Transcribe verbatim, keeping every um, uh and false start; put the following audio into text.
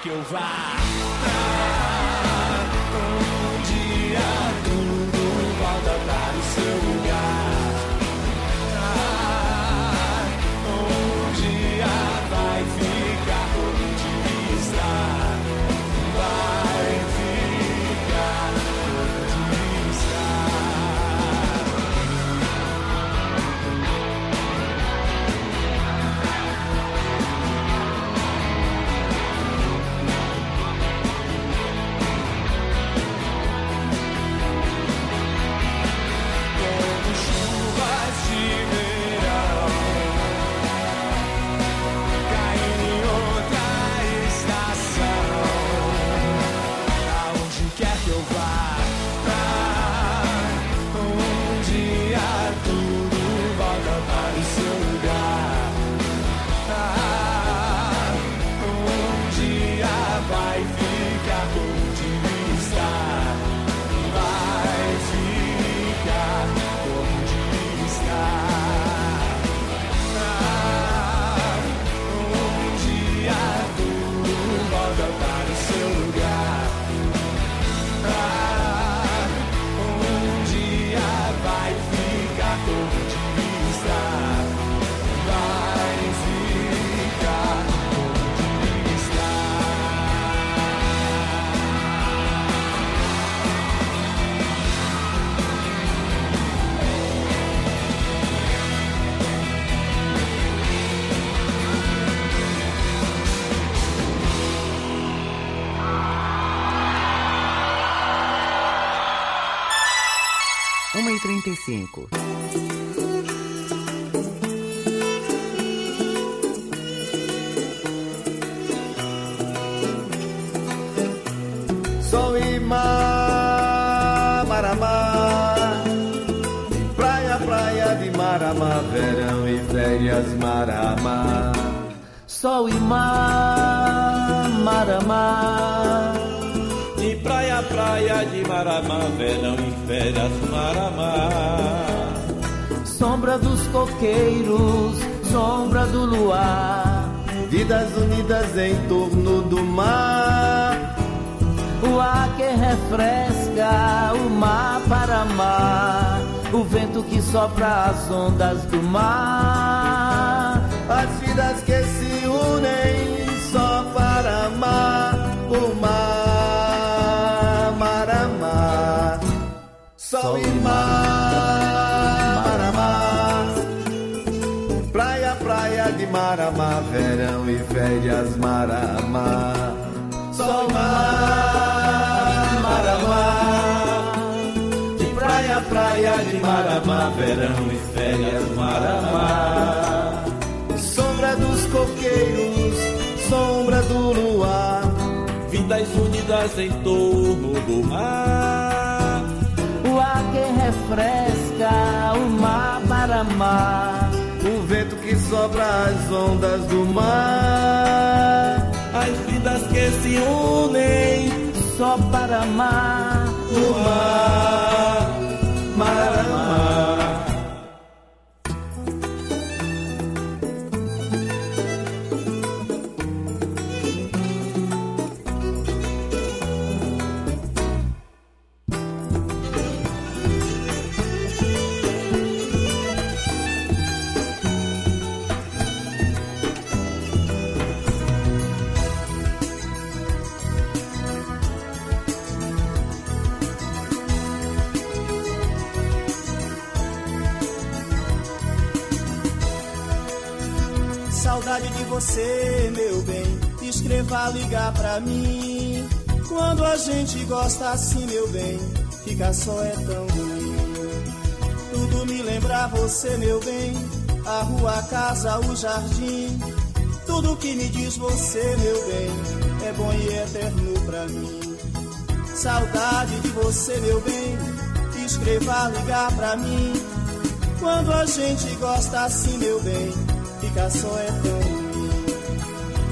que eu vá. Ah, um dia tudo volta para o seu lugar. Ah, um dia vai ficar onde está. Vai ficar onde está. uma e trinta e cinco. Sol e mar, Maramá, praia, praia de Maramá, verão e férias, Maramá. Sol e mar, Maramá, de praia, praia de Maramá, verão e férias, Maramá. Sombra dos coqueiros, sombra do luar, vidas unidas em torno do mar. O ar que refresca o mar para mar, o vento que sopra as ondas do mar. As vidas que se unem só para amar o mar, Maramá. Sol e mar, Maramá, praia, praia de Maramá, verão e férias, Maramá. Sol e mar, Maramá, de praia, praia de Maramá, verão e férias, Maramá. Sombra dos coqueiros, sombra do luar, vidas unidas em torno do mar. O ar que refresca o mar para mar, o vento que sopra as ondas do mar. As vidas que se unem só para amar o mar, Maramá. Saudade de você, meu bem, escreva, ligar pra mim. Quando a gente gosta assim, meu bem, ficar só é tão ruim. Tudo me lembra você, meu bem, a rua, a casa, o jardim. Tudo que me diz você, meu bem, é bom e eterno pra mim. Saudade de você, meu bem, escreva, ligar pra mim. Quando a gente gosta assim, meu bem, ficar só é tão